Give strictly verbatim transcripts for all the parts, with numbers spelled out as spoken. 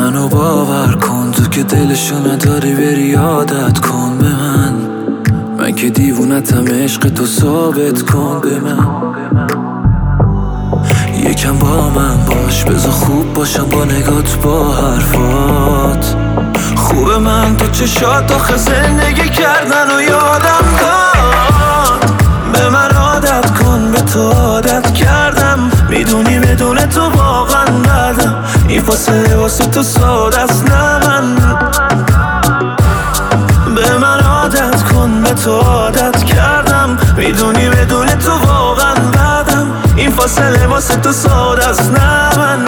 منو باور کن، تو که دلشو نداری بری عادت کن به من. من که دیوونتم، عشق تو ثابت کن به من. یکم با من باش، بذار خوب باشم با نگات با حرفات. خوبه من تو چشات آخه زندگی کردن و یادم داد. به من عادت کن، به تو عادت کردم. میدونی بدون تو واقعا ندم. این فاصله واسه تو ساده است نه من. به من عادت کن، به تو عادت کردم. میدونی بدون تو واقعا ندم. این فاصله واسه تو ساده است نه من.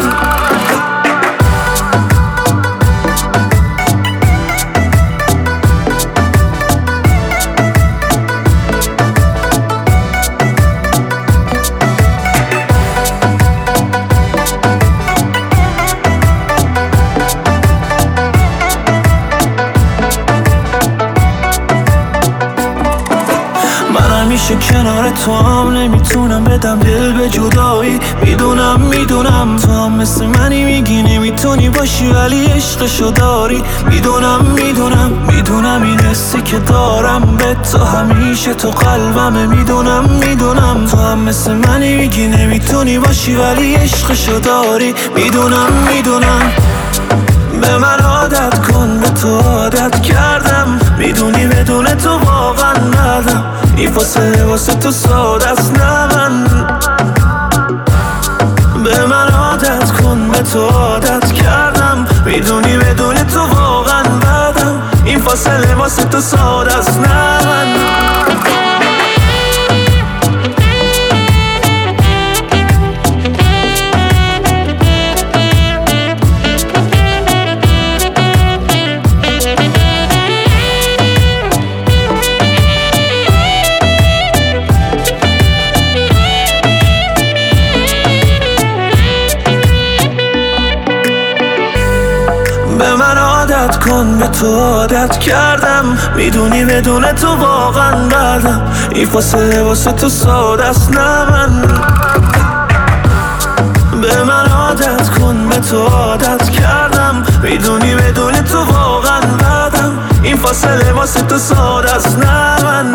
همیشه کنار تو هم نمیتونم بدم دل به جدایی. میدونم میدونم تو هم مثل منی، میگی نمیتونی باشی ولی عشقشو داری. میدونم میدونم میدونم این حسی که دارم به تو همیشه تو قلبمه. میدونم میدونم تو هم مثل منی، میگی نمیتونی باشی ولی عشقشو داری. میدونم میدونم به من عادت کن، به تو عادت کردم. میدونی بدون تو واقعا ندم. این فاصله واسه تو ساده است نه من. به من عادت کن، به تو عادت کردم. میدونی بدون تو واقعا ندم. این فاصله واسه تو ساده است نه من. به من عادت کن، به تو عادت کردم. میدونی بدون تو واقعا ندم. این فاصله واسه تو ساده است نه من. به من عادت کن، به تو عادت کردم. میدونی بدون تو واقعا ندم. این فاصله واسه تو ساده است نه من.